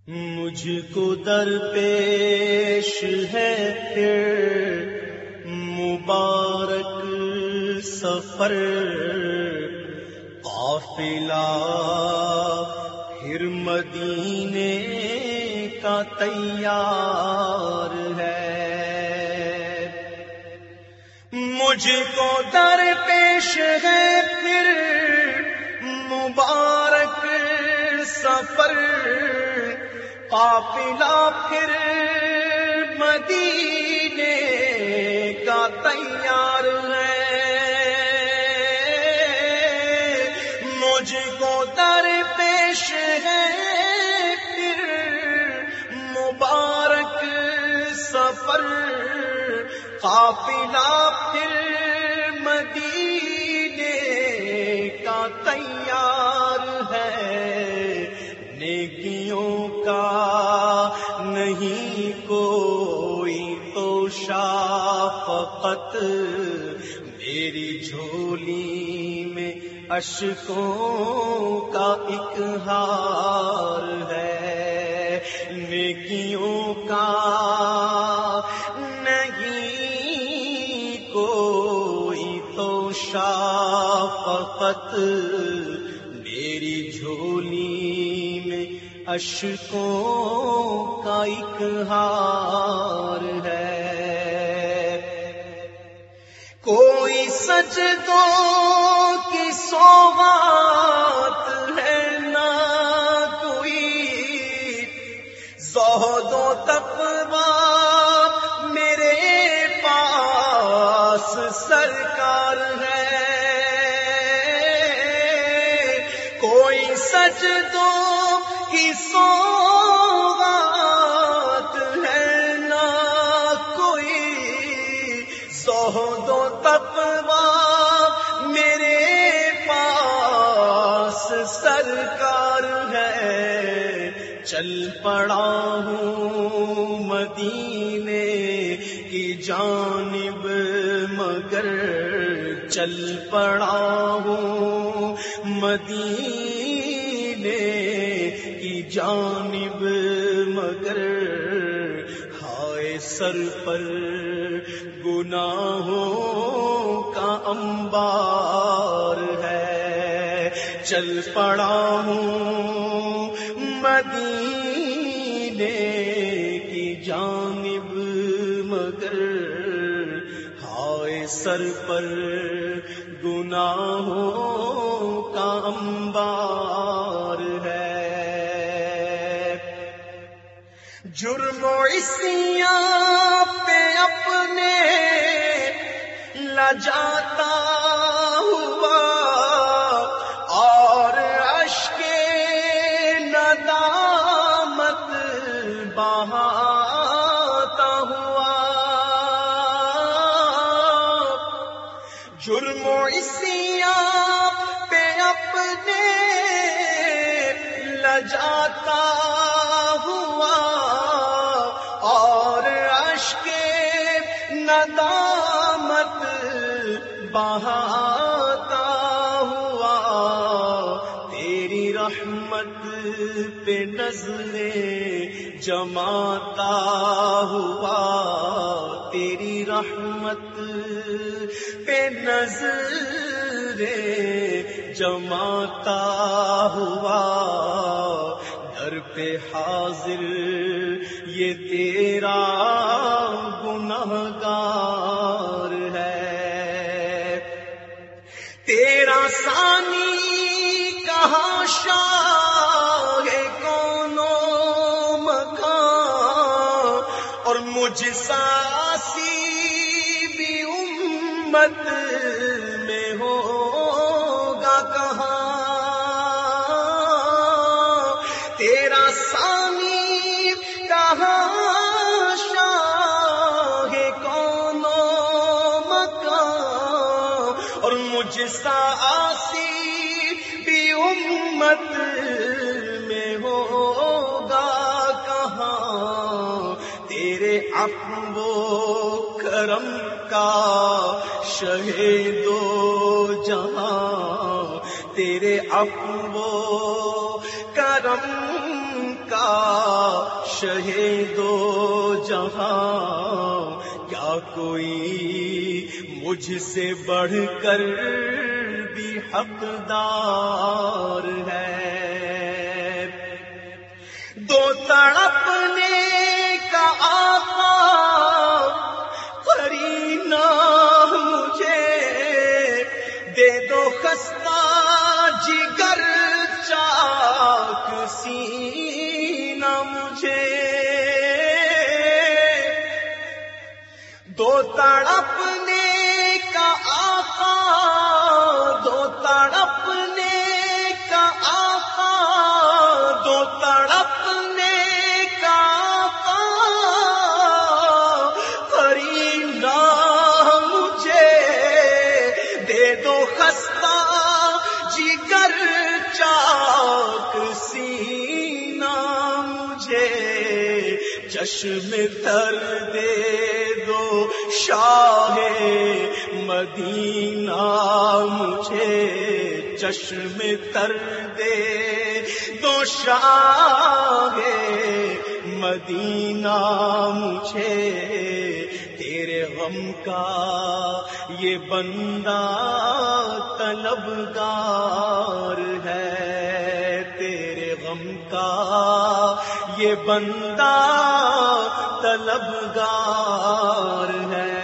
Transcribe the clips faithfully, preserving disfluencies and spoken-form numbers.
مجھ کو درپیش ہے پھر مبارک سفر، قافلہ پھر مدینے کا تیار ہے۔ مجھ کو درپیش ہے پھر مبارک سفر، قافلہ پھر مدینے کا تیار ہے۔ مجھ کو درپیش ہے پھر مبارک سفر، قافلہ پھر مدینے کا تیار ہے۔ نیکیوں کا نہیں کوئی تو شفقت، میری جھولی میں اشکوں کا ایک ہار ہے۔ نیکیوں کا نہیں کوئی تو شفقت، میری جھولی میں اشکوں کا ایک ہار ہے۔ کوئی سجدوں کی سوغات ہے نہ کوئی زہد و تقویٰ میرے پاس سرکار ہے۔ کوئی سجدوں کی سوغات ہے نہ کوئی زہد و تقویٰ میرے پاس سرکار ہے۔ چل پڑا ہوں مدینے کی جانب مگر، چل پڑا ہوں مدینے کی جانب مگر، ہائے سر پر گناہوں کا انبار ہے۔ چل پڑا ہوں مدینے کی جانب مگر، ہائے سر پر گناہوں کا انبار ہے۔ جرم و عصیاں پہ اپنے لجاتا ہوا اور اشک ندامت بہاتا ہوا، جرم و عصیاں پہ اپنے لجاتا ہوا اور اشک ندامت بہاتا ہوا، تیری رحمت پہ نظریں جماتا ہوا، تیری رحمت پہ نظریں جماتا ہوا، در پہ حاضر یہ تیرا گنہگار ہے۔ تیرا ثانی کہاں شاہ کون و مکان، اور مجھ ساسی بھی امت میں ہوگا کہاں۔ تیرا ثانی کہاں شاہ کون و مکان، اور مجھ ساسی بھی امت میں ہوگا کہاں۔ تیرے عفو و کرم کا شہید و جہاں، تیرے عفو و کرم کا شہید دو جہاں، کیا کوئی مجھ سے بڑھ کر بھی حقدار ہے؟ دو تڑپنے کا آقا قرینہ مجھے، دے دو خستہ جگر چاک سینہ مجھے، دو تڑپنے کا آقا، دو تڑپنے کا آقا، دو تڑپنے کا آقا قرینہ مجھے، دے دو خستہ جگر چاک سینہ مجھے، چشم تر دے دو شاہ مدینہ مجھے، چشم تر دے دو شاہ مدینہ مجھے، تیرے غم کا یہ بندہ طلبگار ہے، تیرے غم کا یہ بندہ طلبگار ہے۔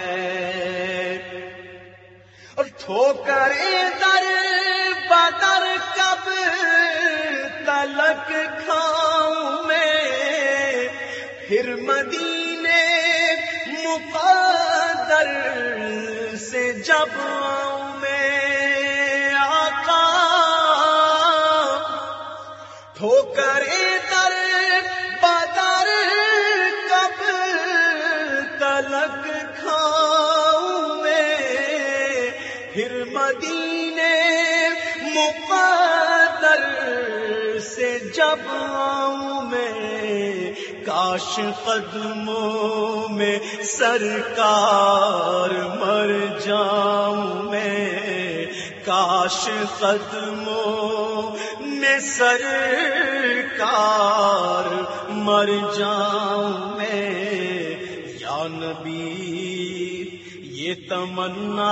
اور ٹھوکریں در بدر کب تلک کھاؤں میں، پھر مدینے مقدر سے جب آؤں میں آقا، ٹھوکریں در بدر کب تلک کھاؤں میں، پھر مدینے مقدر سے جب آؤں میں، کاش قدموں میں سرکار مر جاؤں میں، کاش قدموں میں سرکار مر جاؤں میں، یا نبی یہ تمنا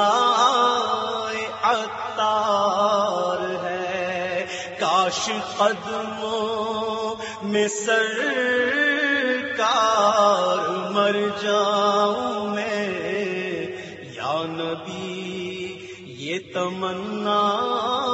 عطار ہے، کاش قدموں میں سرکار مر جاؤں میں، یا نبی یہ تمنا